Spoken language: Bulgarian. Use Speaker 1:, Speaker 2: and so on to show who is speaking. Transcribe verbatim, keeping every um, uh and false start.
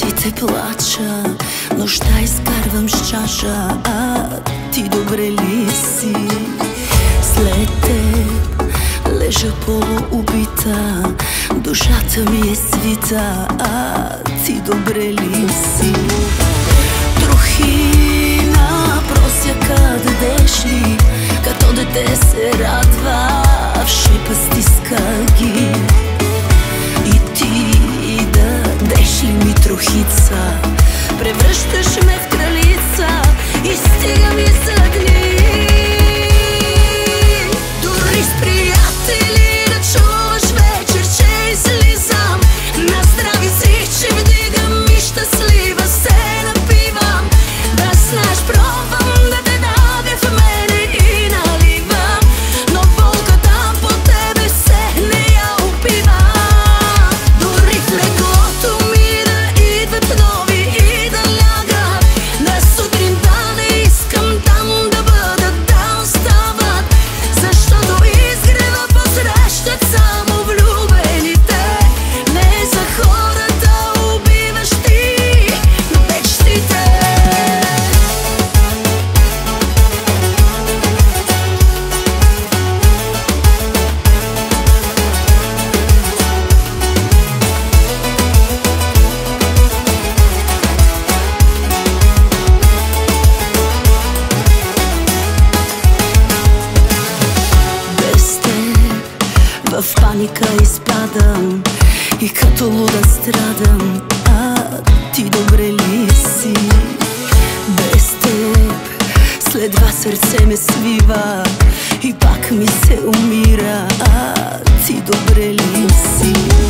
Speaker 1: те плача, нощта изкарвам с чаша, а ти добре ли си? След теб лежа полуубита, душата ми е свита, а ти добре ли си? Трохина просяка дадеш ли, като дете се радва, в шепа стиска ги. И ти дадеш ли ми трохица, превръщаш ме в кралица и стига ми за дни. Дори с приятели да чуваш вечер, че излизам, на здрави си, че вдигам и щастлива се напивам. Да знаеш, пробвам да те давя в мене и наливам, но болката по тебе се не я опивам. Дори в леглото ми да идват нови и да лягат, на сутринта не искам там да бъдат, да остават, защото изгрева посрещат само влюбените. Не за хората убиваш ти, но мечтите. Без теб в паника изпадам и като луда страдам, а ти добре ли си? Без теб следва сърце ме свива и пак ми се умира, а ти добре ли си?